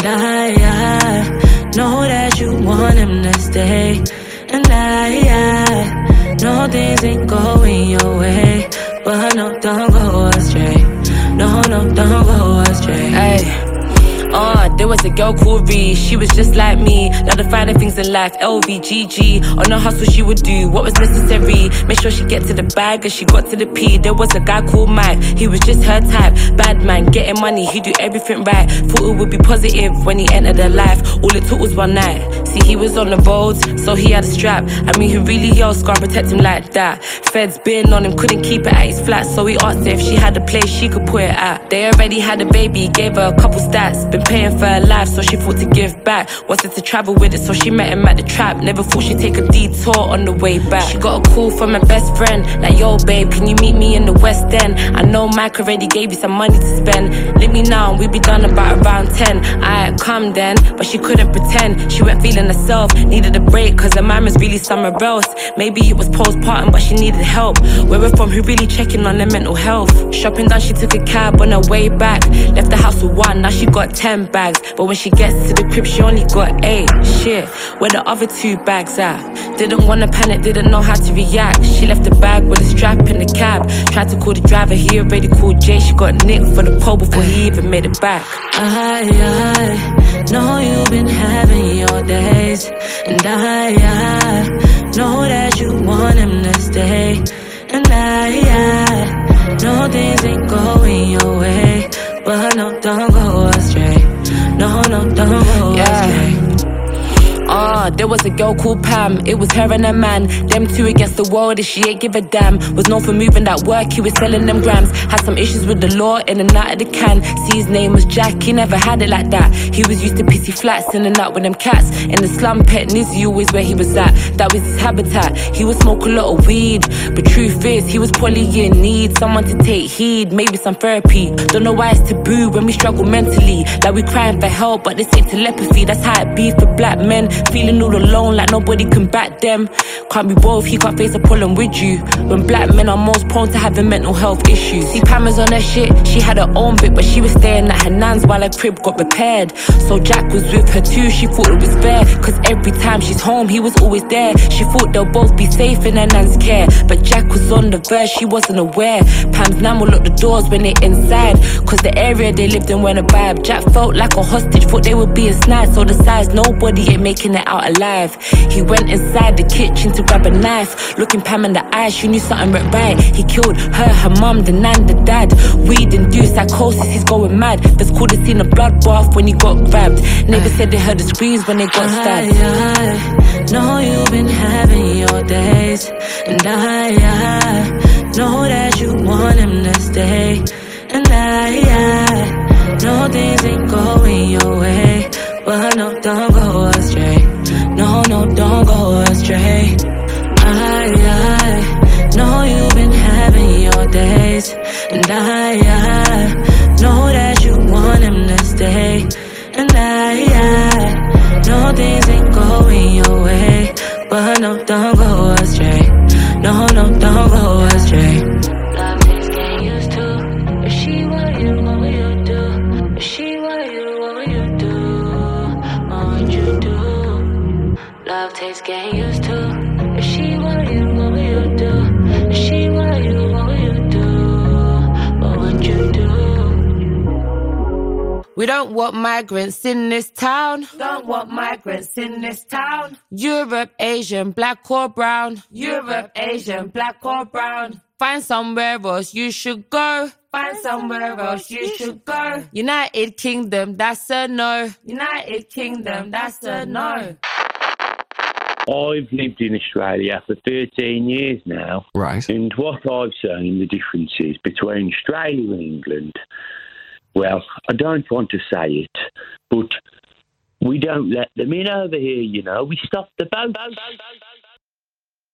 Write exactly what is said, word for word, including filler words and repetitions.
And I, I know that you want him to stay. And I, I know things ain't going your way. But no, don't go astray. No, no, don't go astray. Ay. Uh, there was a girl called Ree, she was just like me. Now the finer things in life, L V, G G. On a hustle she would do what was necessary. Make sure she get to the bag as she got to the P. There was a guy called Mike, he was just her type. Bad man, getting money, he do everything right. Thought it would be positive when he entered her life. All it took was one night. See, he was on the roads, so he had a strap. I mean, who really else can't protect him like that? Feds been on him, couldn't keep it at his flat. So he asked her if she had a place she could put it at. They already had a baby, gave her a couple stats. Been paying for her life, so she thought to give back. Wanted to travel with it, so she met him at the trap. Never thought she'd take a detour on the way back. She got a call from her best friend, like, yo babe, can you meet me in the West End? I know Mike already gave you some money to spend. Let me know and we be done about around ten. I come then, but she couldn't pretend. She went feeling herself, needed a break, cause her man was really somewhere else. Maybe it was postpartum, but she needed help. Where we're from, who really checking on their mental health? Shopping done, she took a cab on her way back. Left the house with one, now she got ten bags. But when she gets to the crib, she only got eight. Shit, where the other two bags at? Didn't wanna panic, didn't know how to react. She left the bag with a strap in the cab. Tried to call the driver, he already called Jay. She got nicked for the pole before he even made it back. I, I know you've been having your days. And I, I know that you want him to stay. And I, I know things ain't going your way. But no, don't go astray. No, no, don't go yeah. astray. Uh, there was a girl called Pam, it was her and her man. Them two against the world, and she ain't give a damn. Was known for moving that work, he was selling them grams. Had some issues with the law, in and out of the can. See, his name was Jack, he never had it like that. He was used to pissy flats, in and out with them cats. In the slum, pet Nizzy always where he was at. That was his habitat, he would smoke a lot of weed. But truth is, he was probably in need. Someone to take heed, maybe some therapy. Don't know why it's taboo when we struggle mentally. Like we crying for help, but this ain't telepathy. That's how it be for black men. Feeling all alone like nobody can back them. Can't be both, he can't face a problem with you. When black men are most prone to having mental health issues. See, Pam was on her shit, she had her own bit, but she was staying at her nan's while her crib got repaired. So Jack was with her too, she thought it was fair. Cause every time she's home, he was always there. She thought they'll both be safe in her nan's care. But Jack was on the verge, she wasn't aware. Pam's nan will lock the doors when they're inside. Cause the area they lived in went a vibe. Jack felt like a hostage, thought they were being snatched. So the size, nobody ain't making it out alive. He went inside the kitchen to grab a knife. Looking Pam in the eyes, she knew something went right. He killed her, her mum, the nan, the dad. Weed induced psychosis, he's going mad. That's cool to see a blood bath when he got grabbed. Neighbors said they heard the screams when they got stabbed. I, I know you've been having your days. And I, I know that you want him to stay. And I, I know things ain't going your way. But no, don't go astray. No, no, don't go astray. I, I know you've been having your days. And I, I know that you want him to stay. And I, I know things ain't going your way. But no, don't go astray. No, no, don't go astray. Love is getting used to. If she want you, what will you do? If she want you, what will you do? What would you do? Love takes getting used to. If she want you, what will you do? If she want you, what will you do? What would you do? We don't want migrants in this town. Don't want migrants in this town. Europe, Asian, black or brown. Europe, Asian, black or brown. Find somewhere else you should go. Find somewhere else you should go. United Kingdom, that's a no. United Kingdom, that's a no. I've lived in Australia for thirteen years now. Right. And what I've seen, the differences between Australia and England, well, I don't want to say it, but we don't let them in over here, you know. We stop the boat.